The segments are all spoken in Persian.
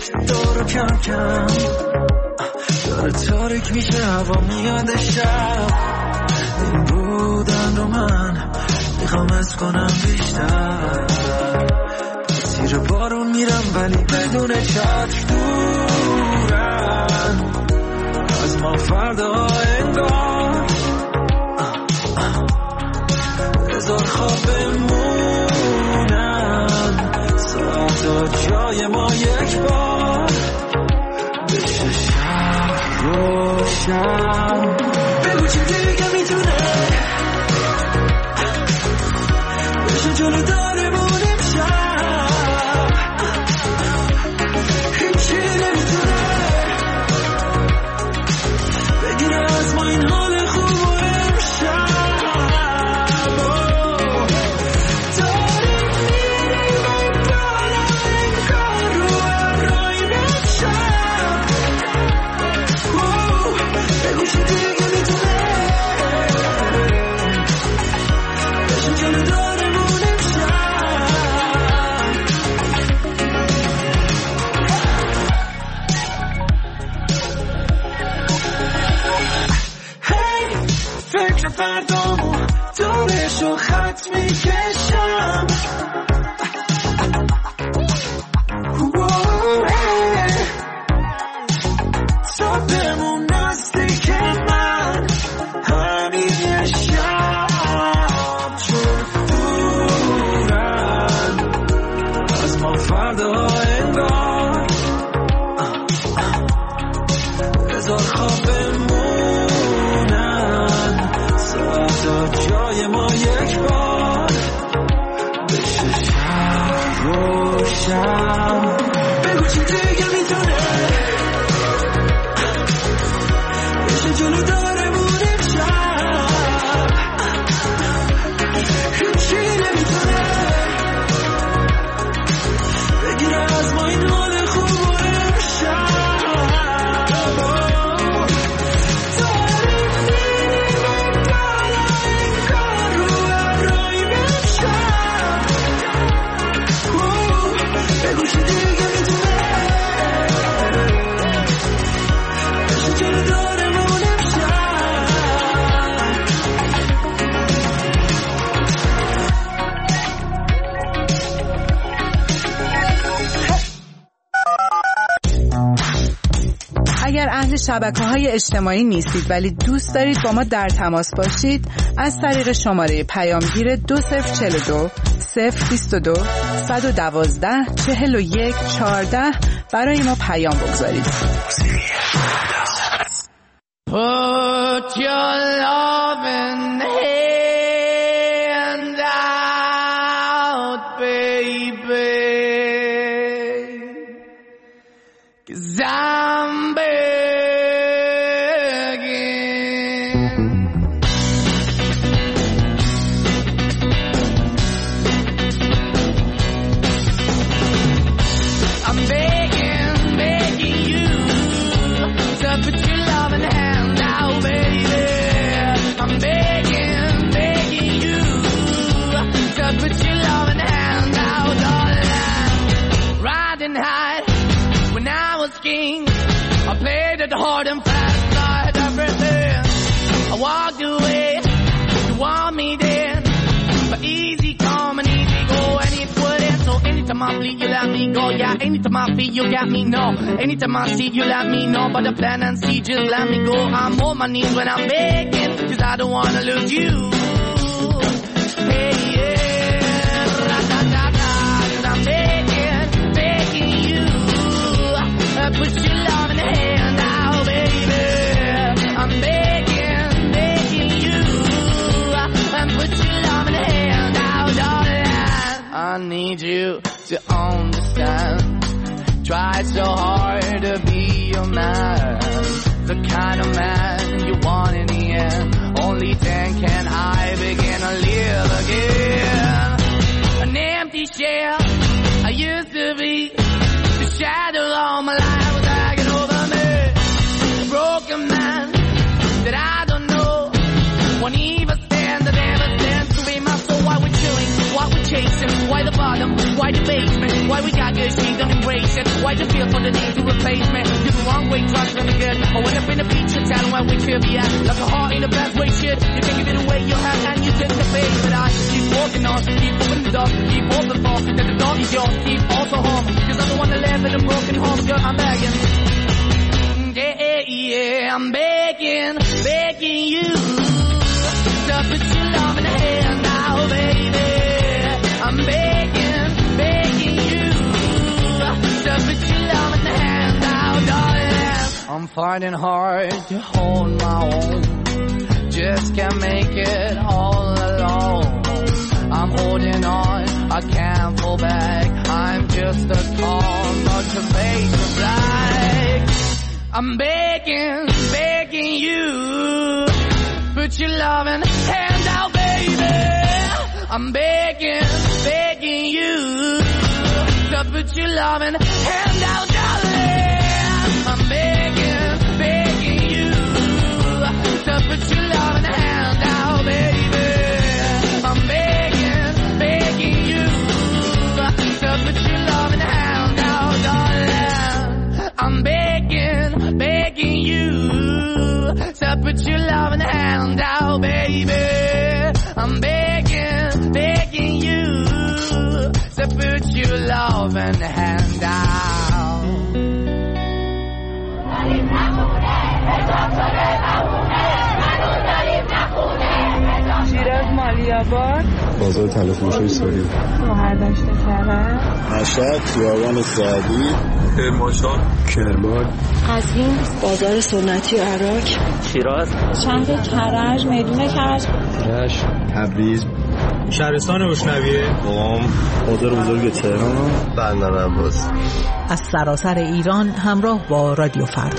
دور کم کم داره تاریک میشه هوا میاد شب این بودن رو من میخوام از کنم بیشتر زیر بارون میرم ولی بدون چتر دورن از ما فردا انگار هزار خواب بمونن ساعتا جای ما یک بار بشه شب روشن بگو چی دیگه میتونه بشه جلو داره مونیم شب هیچی نمیتونه بگیره از ما این حال خوب و امشب فردامو دورشو خط میکشم تا بمون نزدیک من همین شب چون دورن از ما فردا انگار هزار خواب جای ما یک بار بشه شب روشن بگو چی دیگه میتونه بشه جلو داره مونیم شب هیچی نمیتونه بگیره از ما این حال خوب و امشب اگر اهل شبکه‌های اجتماعی نیستید ولی دوست دارید با ما در تماس باشید از طریق شماره پیامگیر 2042 022 112 41 14 برای ما پیام بگذارید. Put your loving hand out, baby, 'cause I'm hard and fast, I had everything. I walked away, you want me then, but easy come and easy go, and it wouldn't. So anytime I bleed, you let me go. Yeah, anytime I feel, you got me, no. Anytime I see, you let me know. But the plan and see, just let me go. I'm on my knees when I'm begging, 'cause I don't wanna lose you. Hey, yeah, ra-da-da-da, 'cause I'm begging, begging you. Put your love in the hand out, baby. I'm begging, begging you. And put your love in the hand out, darling. I need you to understand. Tried so hard to be your man, the kind of man you want in the end. Only then can I begin to live again. An empty shell I used to be, the shadow all my life was hanging over me. A broken man that I don't know won't even stand, that never stands to be my soul. Why we're chilling, why we're chasing, why the bottom, why the basement, why we got good, she don't embrace it. why you feel for the need to replace me? You're the wrong way, trying to again. I went up in a feature town where we could be at. Like a heart in a bad way, shit. You can give it away, you have, and you take the face. But I keep walking on, keep opening the door, keep open for. That the door is yours, keep also home. Cause I'm the one that live in a broken home, girl, I'm begging. Yeah, I'm begging, begging you to put your love in the hand now, baby. I'm begging, begging you to put your love in the hand now, darling. I'm finding hard to hold my own, just can't make it all alone. I'm holding on, I can't fall back. I'm just a call, not to fade to black. I'm begging, begging you, put your loving hand out, baby. I'm begging, begging you, to put your loving hand out, darling. I'm begging, begging you, to put your loving hand out, baby. I'm begging, begging you, to put your loving hand out, darling. I'm begging, begging you to put your loving hand out, baby. I'm begging, begging you to put your loving hand out. شیراز مالیاباد بازار تلفروشی سوری شوهرداشت کرد مشهد خیابان سعدی کرمانشاه کرمان قزوین بازار سنتی عراق شیراز شهر کرج میدون کرج رشت تبریز شهرستان روشنویه قم بازار بزرگ تهران بندر عباس. از سراسر ایران همراه با رادیو فردا.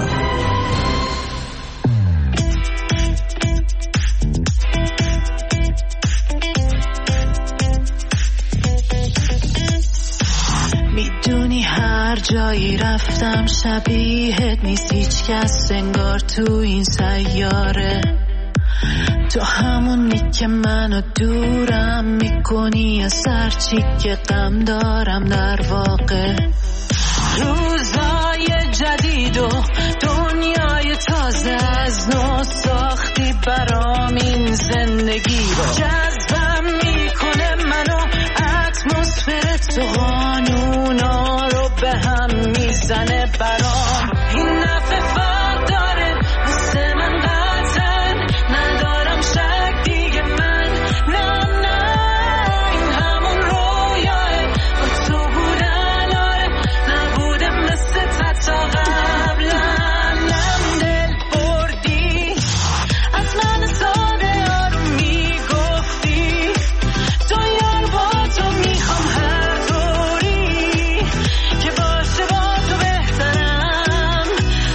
میدونی هر جایی رفتم شبیهت نیست هیچ کس انگار تو این سیاره. تو همونی که منو دورم میکنی از هر چی که غم دارم در واقع. روزای جدید و دنیای تازه از نو ساختی برام این زندگی رو. جذبم میکنه منو اتمسفر تو قانونا رو به هم میزنه برام. این نفع فرق داره واسه من قطعا ندارم شک دیگه من نه این همون رویاه با تو بودن آره نبوده مثل تا قبلا. نم دل بردی از من ساده آروم میگفتی تو یار با تو میخوام هر طوری که باشه با تو بهترم.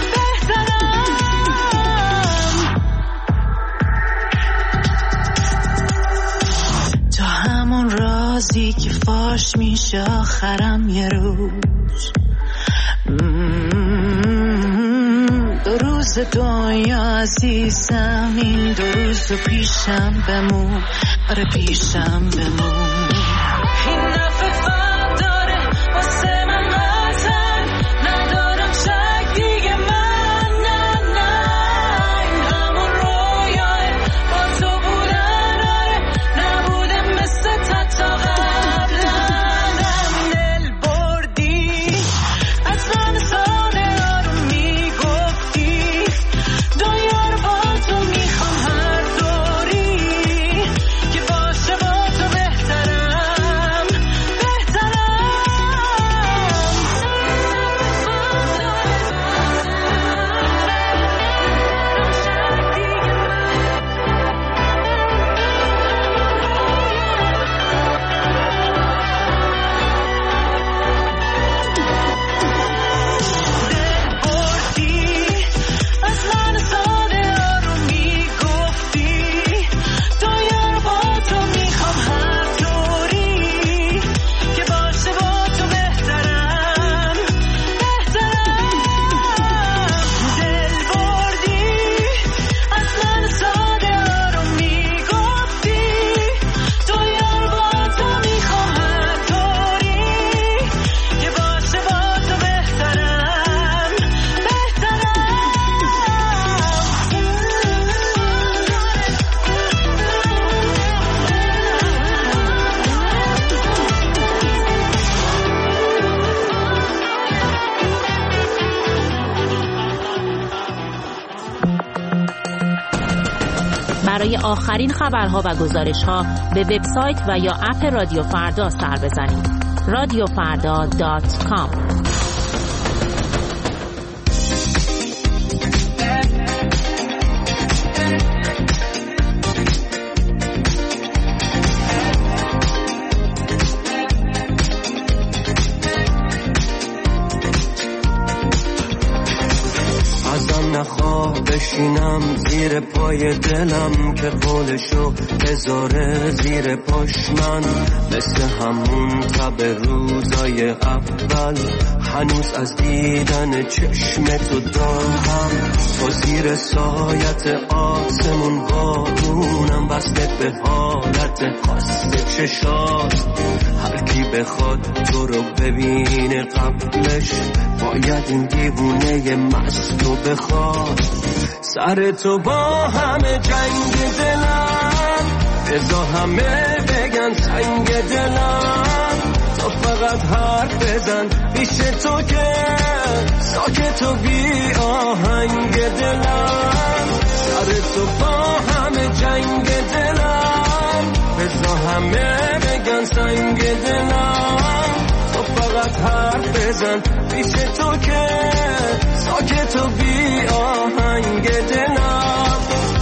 تو همون رازی که فاش میشه آخرم یه روز. دو روز دنیا عزیزم این دو روز پیشم بمون. آره پیشم بمون. این نفع فرق داره واسه من قطعا ندارم شک دیگه من نه این همون رویاه با تو بودن آره نبوده مثل تا قبلا. دل بردی از من ساده آروم میگفتی دنیا رو با تو میخوام هر طوری که باشه با تو بهترم. برای آخرین خبرها و گزارش‌ها به وبسایت و یا اپ رادیو فردا سر بزنید. radiofarda.com. بشینم زیر پای دلم که قولشو بذاره زیر پاش من، مثل همون تب روزای اول هنوز از دیدن چشم تو دارم. تو زیر سایت آسمون بارونم بسته به حالت خاص چشات. هر کی بخواد تو رو ببینه قبلش باید این دیوونه مست رو بخواد. سر تو با همه جنگ دلم، بذار همه بگن سنگ دلم. تو فقط حرف بزن پیش تو که ساکت و بی آهنگ دلم. سر تو با همه جنگ دلم، بذار همه بگن سنگ دلم. تو فقط حرف بزن پیش تو که ساکت و بی آهنگ دلم.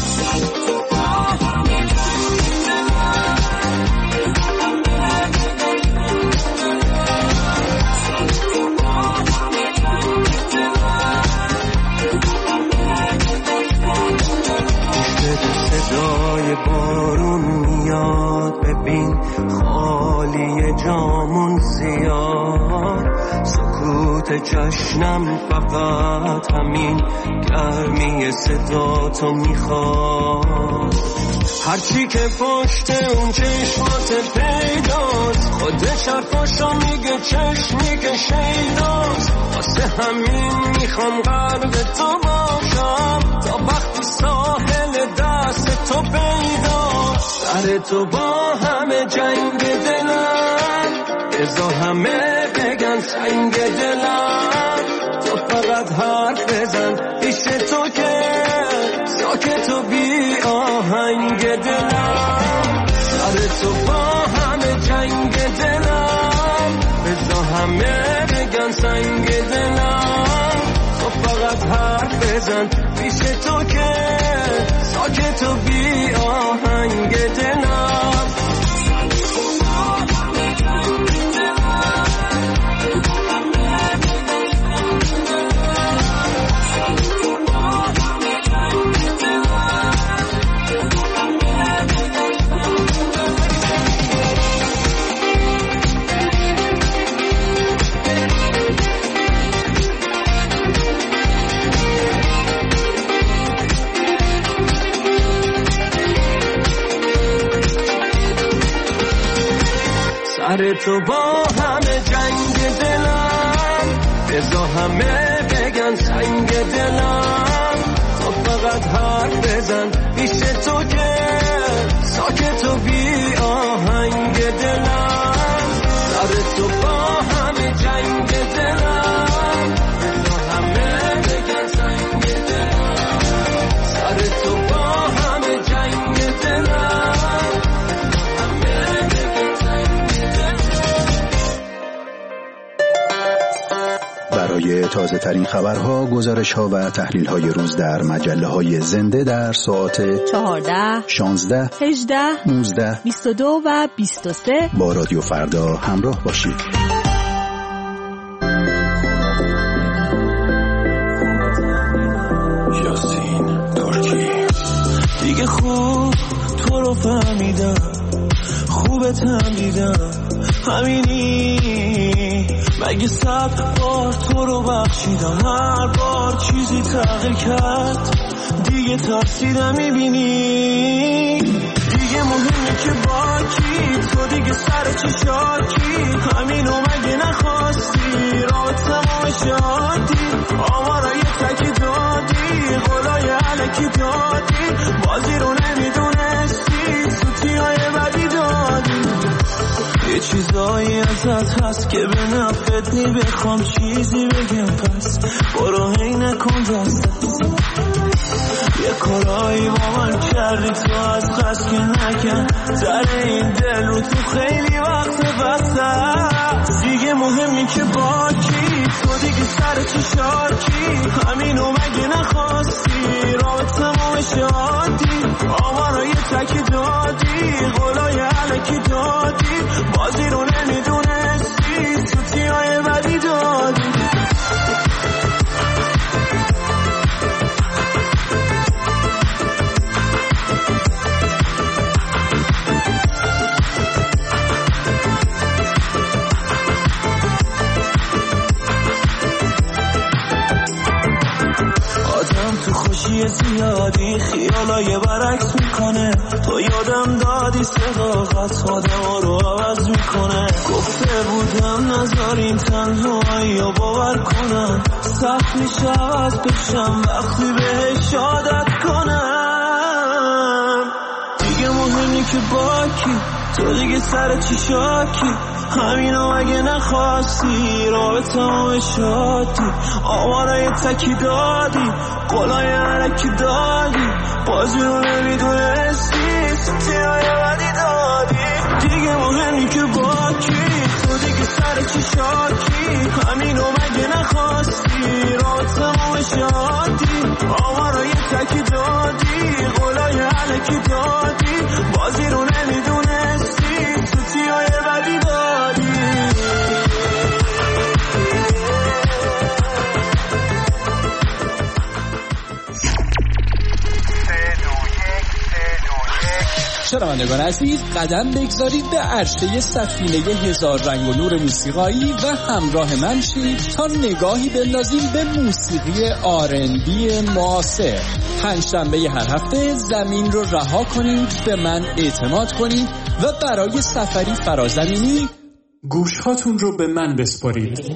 صدای بارون میاد، ببین خالی جامون زیاد. سکوت جشنم فقط همین گرمی صدا تو میخواد. هرچی که پشت اون چشمات پیداست، خودش حرفاشو میگه چشمی که شیداست. واسه همین میخوام قلب تو باشم تا وقتی ساحل دست تو پیداست. سر تو با همه جنگ دلم، بذار همه بگن سنگ دلم. تو فقط حرف بزن پیش تو که ساکت و بی آهنگ دلم. سر تو با همه جنگ دلم، بذار همه بگن سنگ دلم. تو فقط حرف بزن پیش تو که ساکت و بی آهنگ دلم. سر تو با همه جنگ دلم، بذار همه بگن سنگ دلم. تو فقط حرف بزن پیش تو که ساکت و بی آهنگ دلم. سر تو با همه جنگ دلم، بذار همه بگن سنگ دلم. سر تو با همه جنگ دلم. برای تازه ترین خبرها، گزارش ها و تحلیل های روز در مجله های زنده در ساعت 14 16 18 19 22 و 23 با رادیو فردا همراه باشید. یاسین ترکی دیگه خوب تو رو فهمیدم، خوبت هم دیدم، همینی مگه 100 بار تو رو بخشیدم، هر بار چیزی تغییر کرد دیگه تاثیر میبینی. دیگه مهمه که با کی تو دیگه سر چی شاکی، همینو مگه نخواستی رابطمو شادی، آمارای تکی دادی، قولای علکی دادی، بازی رو نمیدونستی، سوتیای بدی دادی. یه چیزایی ازت هست که به نفت نی، بخوام چیزی بگم پس برو هی نکن دست. یه کارایی با من کردی تو از قصد که نکن در این دل رو تو خیلی وقت بسته دیگه مهمی که با کی تو دیگه سر چی شاکی همینو مگه نخواستی رابطمو شادی آمارا یه تک دادی قولای علکی دادی بازی رو نمیدونستی سوتیای بدی دادی تو خوشی زیادی خیالای برعکس میکنه تو یادم دادی صداقت آدم رو عوض میکنه گفته بودم نذارین تنهایی و باور کنم سخت میشه عوض بشم وقتی بهش عادت کنم دیگه مهمی که با کی تو دیگه سر چی شاکی همینو اگه نخواستی رابطمو شادی آمارای تکی دادی قولای علکی دادی بازی رو نمیدونستی سوتیای بدی دادی دیگه مهمی که با کی تو دیگه سر چی شاکی همینو مگه نخواستی رابطمو شادی آمارای تکی دادی قولای علکی دادی بازی رو نمیدونستی سوتیای بدی دادی شنوندگان عزیز قدم بگذارید به عرشه سفینه هزار رنگ و نور موسیقایی و همراه من شید تا نگاهی بندازیم به موسیقی آرندی معاصر. پنجشنبه هر هفته زمین رو رها کنید، به من اعتماد کنید و برای سفری فرازمینی گوشهاتون رو به من بسپارید.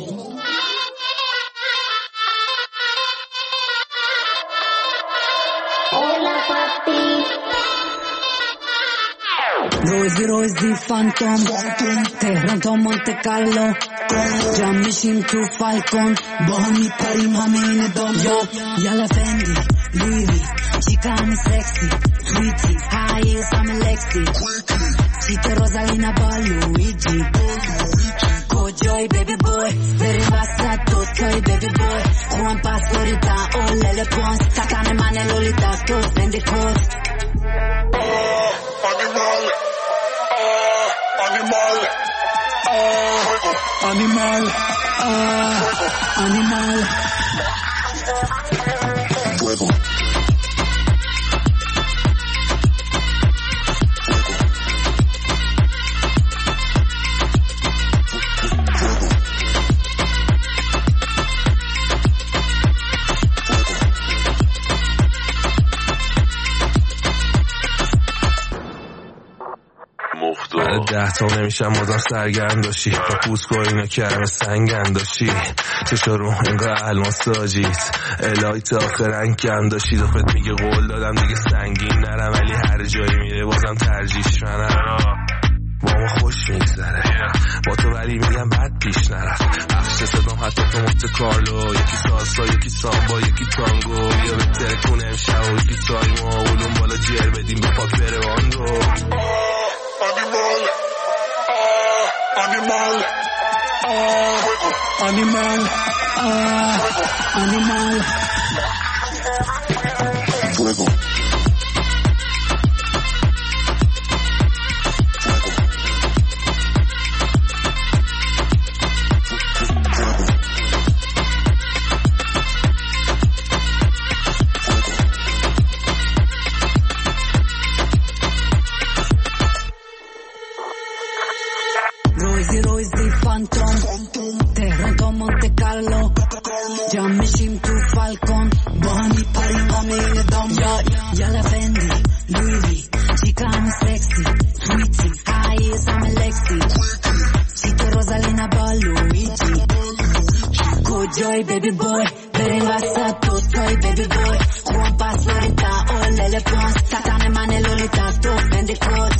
روزی فانتوم تهران تا مونته کارلو جمع میشیم تو فالکون با هم میپریم همه این دام یالا فندی لویوی چیکا همی سکسی تویتی هاییز همه لکسی چیت روزالینا با لویجی کجای بیبی بوی بریم وسط دوتای بیبی بوی خوان پاسوریتا اولل پونس تکانه من لولیتا تو فندی کود Animal, animal, fuego. بعد 10 تا نمیشم بازم سرگرم داشتی تا پوست کن اینا کرم سنگم داشتی چشا رو انگار الماس داجیت الهی تا آخرن کم داشتی دفت میگه قول دادم دیگه سنگین نرم ولی هر جایی میره بازم ترجیحش منم با ما خوش میگذره با تو ولی میگم بد پیش نرفت بخش صدام حتی تو مونته کارلو یکی سالسا یکی سامبا یکی تانگو یا بهتره کنه امشب و یکی تایما اولون بالا جر بدیم به پاک برواندو Animal, animal, animal, fuego. روزی فانتوم تهران تا مونته کارلو جمع میشیم تو فالکون با هم میپریم همه این دام یالا فندی لویوی چیکا همی سکسی تویتی هاییز همه لکسی چیت روزالینا با لویجی کجای بیبی بوی بریم وسط دوتای بیبی بوی خوان پاسوریتا اولل پونس تکانه من لولیتا تو فندی کود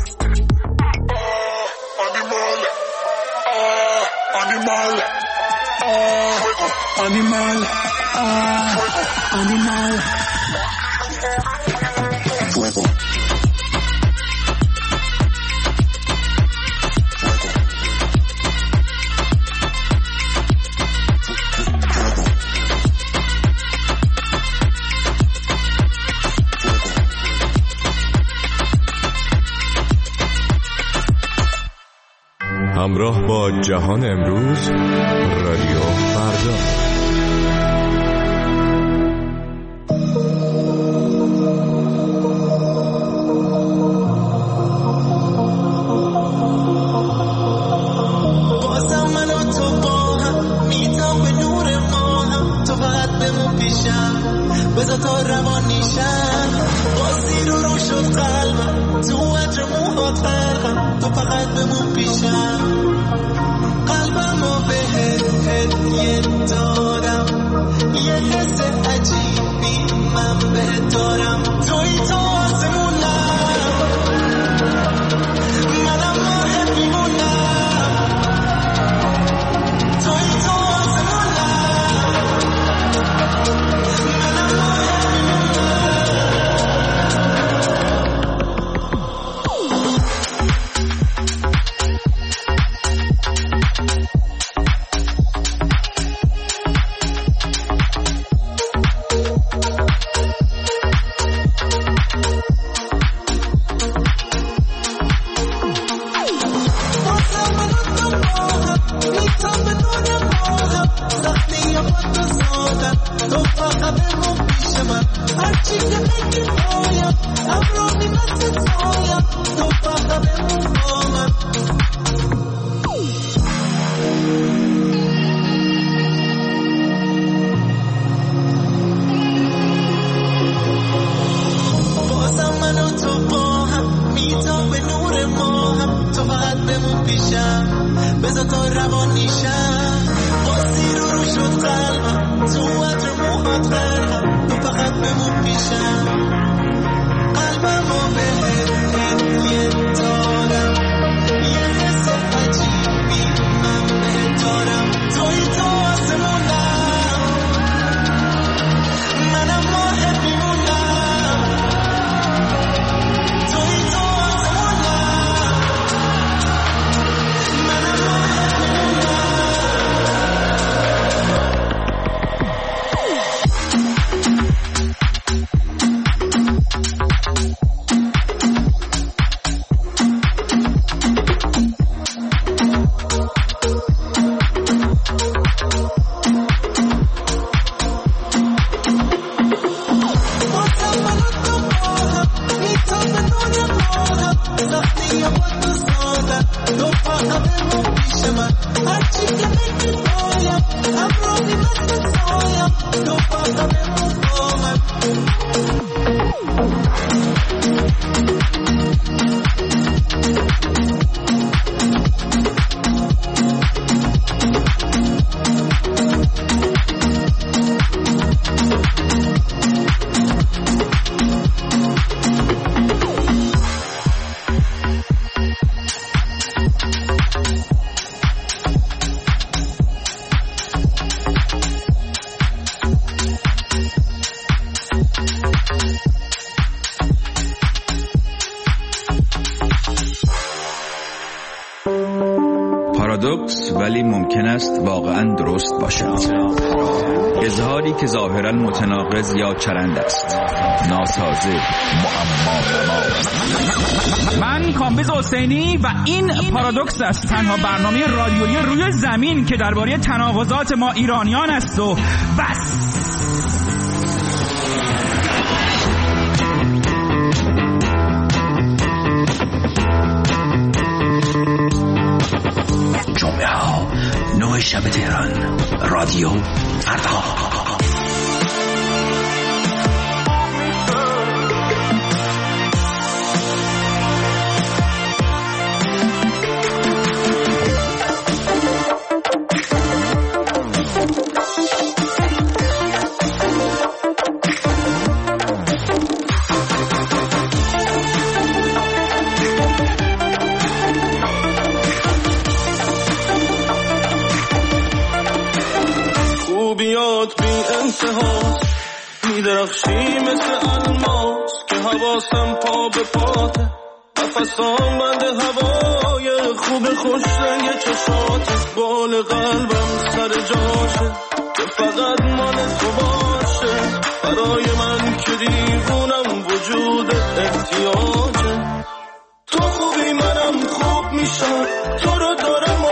Animal, animal, animal, همراه با جهان امروز، رادیو فردا. بازم من و تو با هم میتام به نور ما هم، تو فقط بمون پیشم بذار تا روان نیشم، بازی رو شد قلبم تو عطر موهات غرقم، تو فقط بمون پیشم، قلبم رو بهت هدیه دارم، یه حس عجیبی من بهت دارم، توی تو آسمونم، منم راحت میمونم، توی تو آسمونم، منم راحت پارادوکس ولی ممکن است واقعا درست باشد. اظهاری که ظاهرا متناقض یا چرند است، ناسازه، معما. من کامبیز حسینی و این پارادوکس است، تنها برنامه رادیویی روی زمین که درباره تناقضات ما ایرانیان است و بس. جمعه ها 9 شب تهران، رادیو فردا. خوبیات بی انتهاست، میدرخشی مثل الماس که حواسم پا به پاته، نفسام بند هوای خوب خوش رنگ چشات، بال قلبم سر جاشه که فقط مال تو باشه، برای من که دیوونم وجودت احتیاجه، تو خوبی منم خوب میشم، تو رو دارم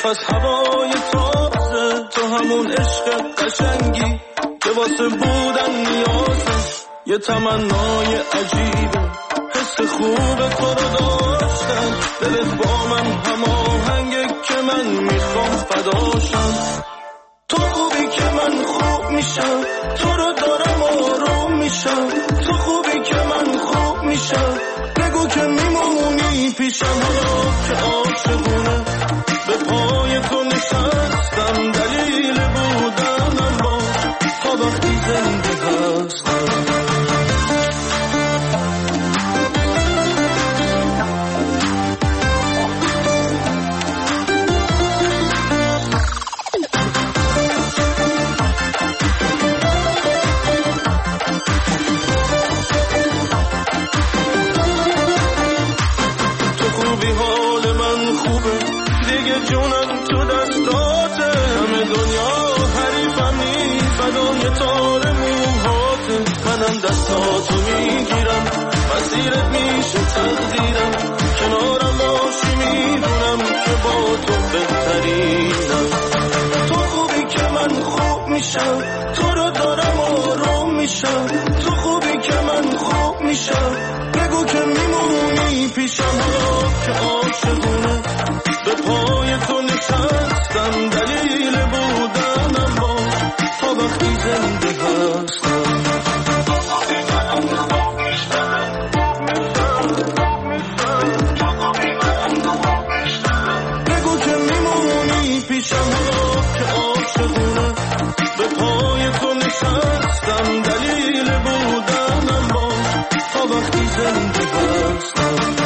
نفس هوای تازه، تو همون عشق قشنگی که واسه بودن نیازه، یه تمنای عجیبه حس خوب تو رو داشتن، دلت با من هماهنگه که من میخوام فداشم. تو خوبی که من خوب میشم، تو رو دارم آروم میشم، تو خوبی که من خوب میشم، بگو که میمونی پیشم. حالا که عاشقونه به پای تو نشستم، دلیل بودنم با تا وقتی زنده هستم. جونم تو دستاته، همه دنیا حریفمی، فدای تار موهاته، منم دستاتو میگیرم، مسیرت میشه تقدیرم، کنارم باشی میدونم که با تو بهترینم. تو خوبی که من خوب میشم، تو رو دارم آروم میشم، تو خوبی که من خوب میشم، بگو که میمونی پیشم. حالا که عاشقونه به پای تو نشستم، دلیل بودنم با تا وقتی زنده هستم. بگو که میمونی پیشم. حالا که عاشقونه به پای تو نشستم، دلیل بودنم با تا وقتی زنده هستم.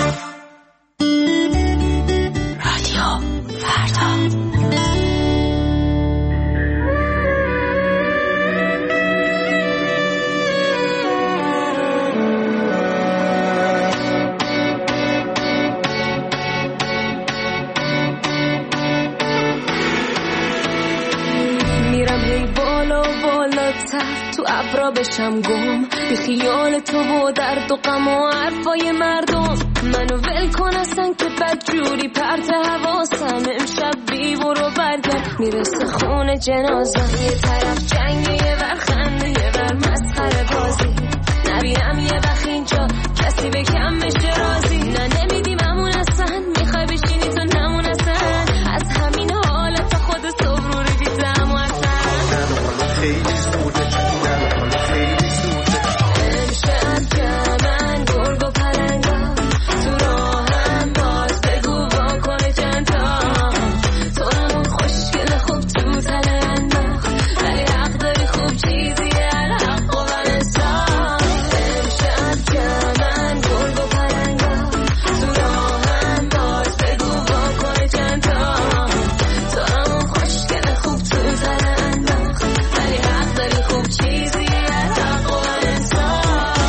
تو ابرا بشم گم، بی خیال تو و درد و غم و حرفای مردم، منو ول کن اصلا که بدجوری پرت حواسم، امشب بی برو برگرد میرسه خونه جنازم، یه طرف جنگه یه ور خنده یه ور مسخره بازی، نبینم یه وقت اینجا کسی به کم بشه رازی، نه نمیدیم همون اصلا، میخوای بشینی تو نمون اصلا، از همین حالت خود صبر رو دیدم و اصلا خیلی زوده، خیلی زوده، امشب جمعن گرگ و پلنگا تو راهم، باز بگو واکنه چندتا، تو همون خوشگل خوب تو تله انداخت، ولی حق داری خوب چیزیه الحق و بنسان. امشب جمعن گرگ و پلنگا تو راهم، باز بگو واکنه چندتا، تو همون خوشگل خوب تو تله انداخت، ولی حق داری خوب چیزیه الحق و بنسان.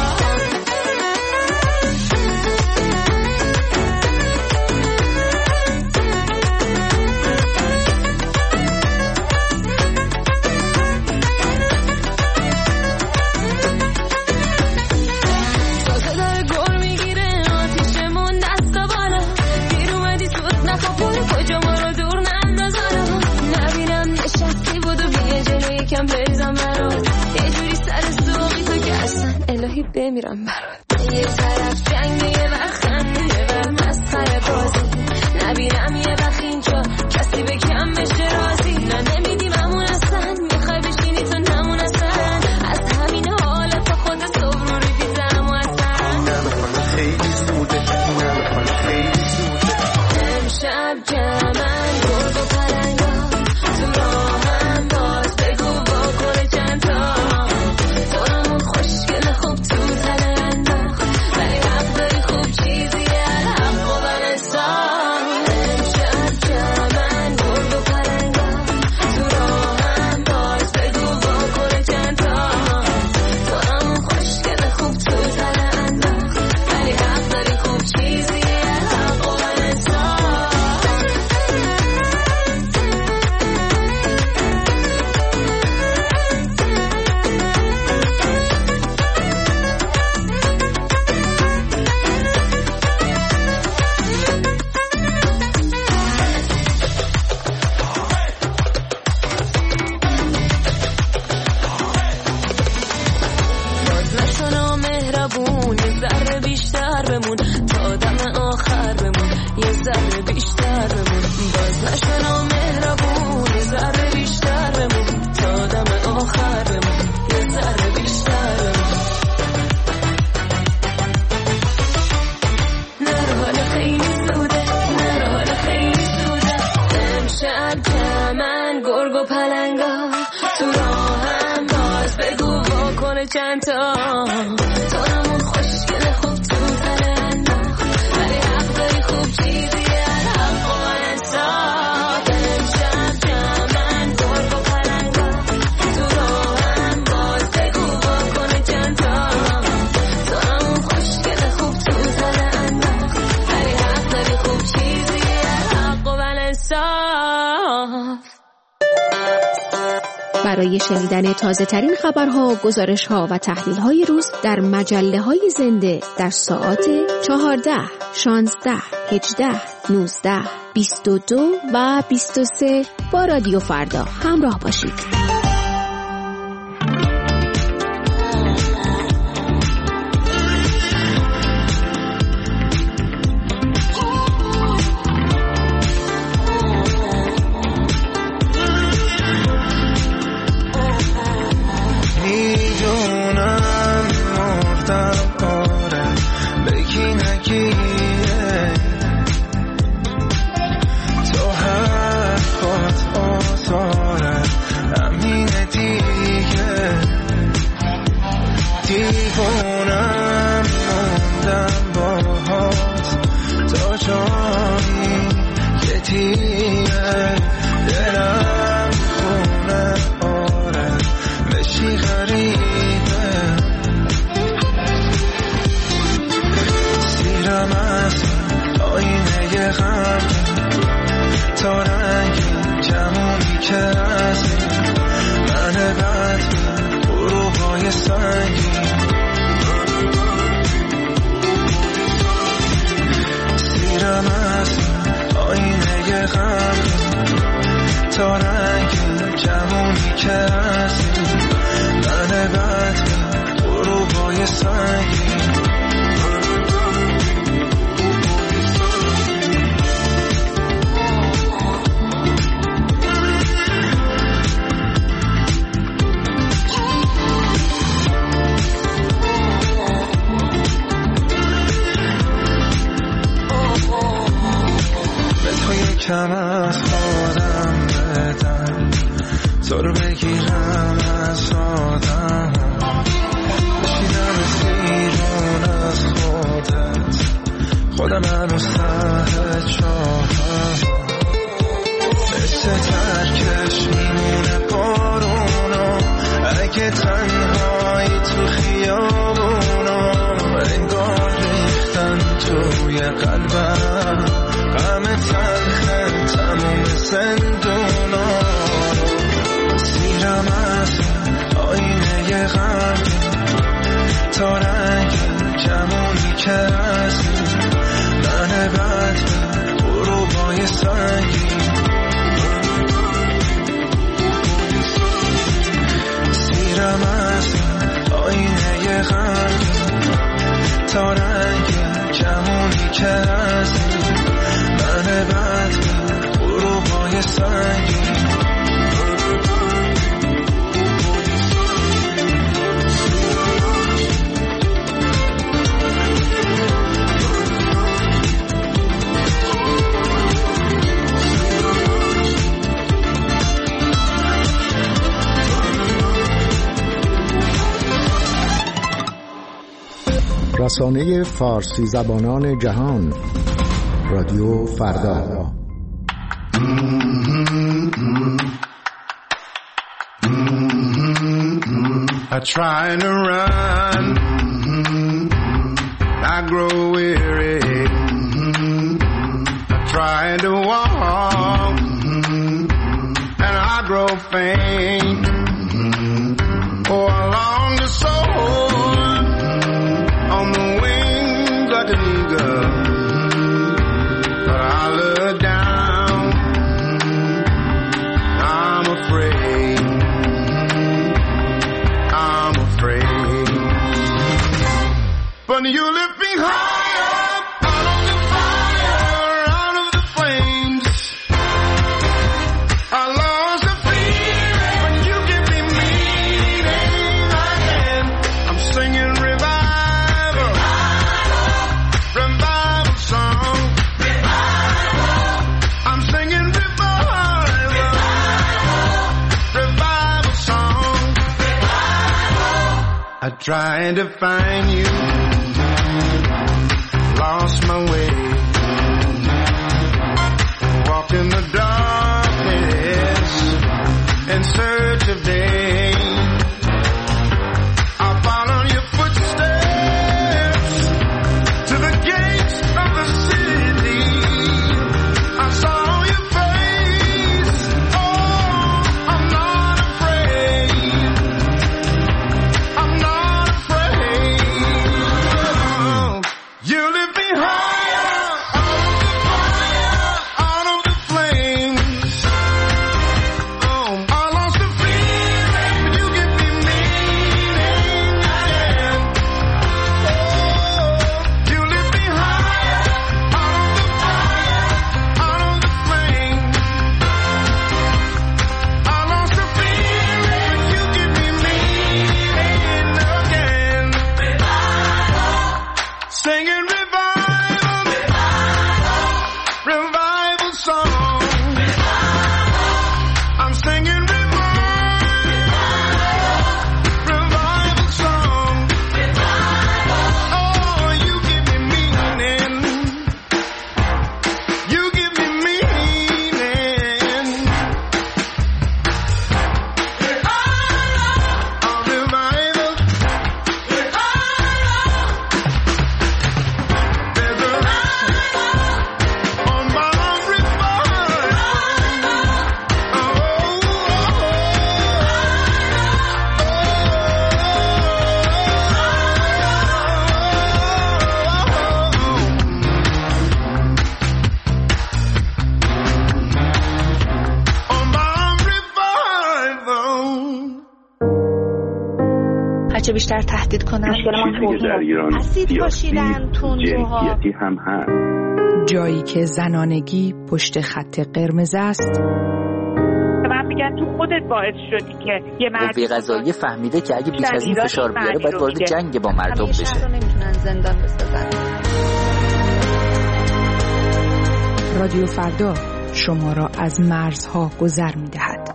تازه داره گل میگیره آتیشمون دستا بالا، دیر اومدی سود نخواه کجا ما رو دور نندازالا، نبینم نشستی بودو بیه جلو یکم بریزم برات، یه جوری سر سوقی تو که اصلا الهی بمیرم برات، یه طرف جنگه یه ور خنده یه ور مسخره بازی، نبینم یه وقت اینجا کسی به کم بشه رازی، نه نمیدیم همون اصلا، میخوای بشینی تو نمون اصلا، از همین حالت خود صبر رو دیدم و اصلا خیلی زوده، خیلی زوده، امشب جمعن گرگ و پلنگا تو راهم، باز بگو واکنه چندتا، تو همون خوشگل خوب تو تله انداخت، ولی و پلنگا تو راهم باز بگو واکنه چند تا تو همون خوشگل خوب تو تن انداخت ولی حق داری خوب چیزیه حق و انصاف دلم شب جمعن گرگ و پلنگا تو راهم باز بگو واکنه چند تا تو همون خوشگل خوب تو تن انداخت ولی حق داری خوب چیزیه حق و انصاف. برای شنیدن تازه ترین خبرها، گزارش‌ها و تحلیل‌های روز در مجله‌های زنده در ساعات 14، 16، 18، 19، 22 و 23 با رادیو فردا همراه باشید. کم از خودم بدم تو رو بگیرم از آدم بشینم بیرون از خودم هنوز ته چاهم مثل ترکش میمونه بارونا اگه تنهایی تو خیابونا انگار ریختن توی قلبم غم تلخ تموم زندونا سیرم از آینه غم تا رنگ جمونی که از من بد غروبای سنگین سیرم از آینه غم تا رنگ جمونی که از من بد غروبای سنگین رسانه فارسی زبانان جهان رادیو فردا. I try to run, I grow weary. I try to walk, and I grow faint. Oh, I long to soar on the wings like an eagle, but I look down, I'm afraid. But you lift me higher, out of the fire, out of the flames. I lost the fear, but you give me meaning again. I'm singing revival, revival song. I'm singing revival, I tried to find you, lost my way, walked in the darkness in search of day. I followed your footsteps to the gates of the city. I saw your face, oh, I'm not afraid. I'm not afraid. You lift me higher, out of the flames. Oh, I lost the feeling, but you give me meaning again. Oh, you lift me higher, out of the flames. I lost the feeling, but you give me meaning again. Singing revival song. I'm singing revival song. Oh, you give me meaning. You give me meaning. Revival. There's a on my هرچه بیشتر تهدید کنن در ایران اسید پاشیدن تندروها جنسیتی هم هست. جایی که زنانگی پشت خط قرمز است. من میگن تو خودت باعث شدی که یه مرد قوه قضاییه فهمیده که اگه بیش از این فشار بیاره باید وارد جنگ با مردم بشه. همیشه رو نمیتونن زندان بسازن. رادیو فردا شما را از مرزها گذر می‌دهد.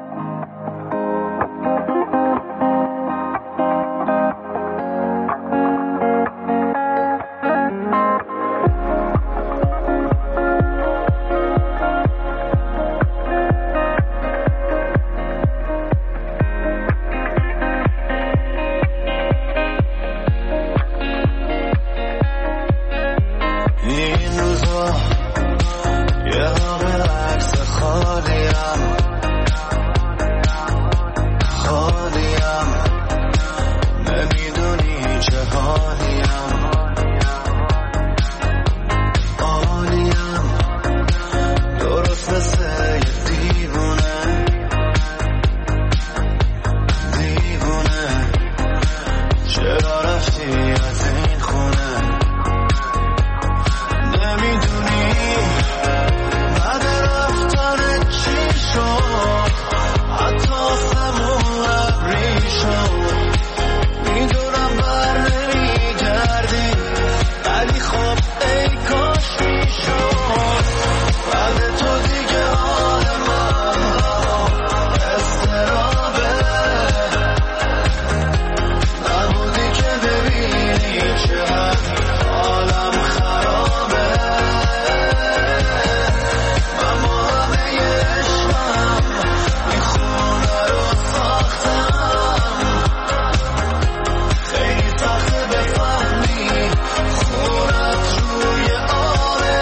این روزا یه همه عکس خالیم نمیدونی چه حالیم عالیم درست مثل یه دیوونه چرا رفتی از این خونه نمیدونی بعد رفتن چی شد حتی آسمون ابری شد میدونم بر نمیگردی ولی خب ای کاش میشد بعد تو دیگه حال من استرابه نبودی که ببینی چقدر حالم خرابه من با همه عشقم این خونه رو ساختم خیلی سخته بفهمی خونت روی آبه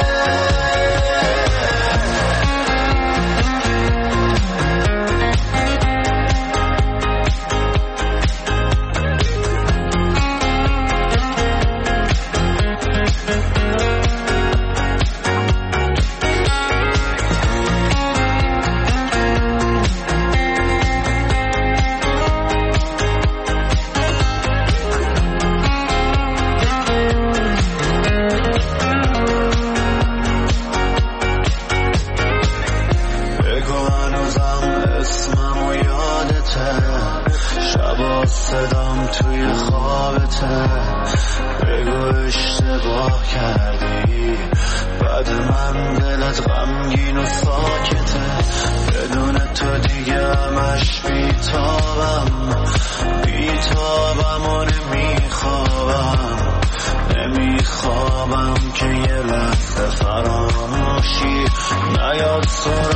بگو هنوزم اسمم و یادته شبا صدام توی خوابته بگو اشتباه کردی بعد من دلت غمگین و ساکته بدون تو دیگه همش بیتابم و سارا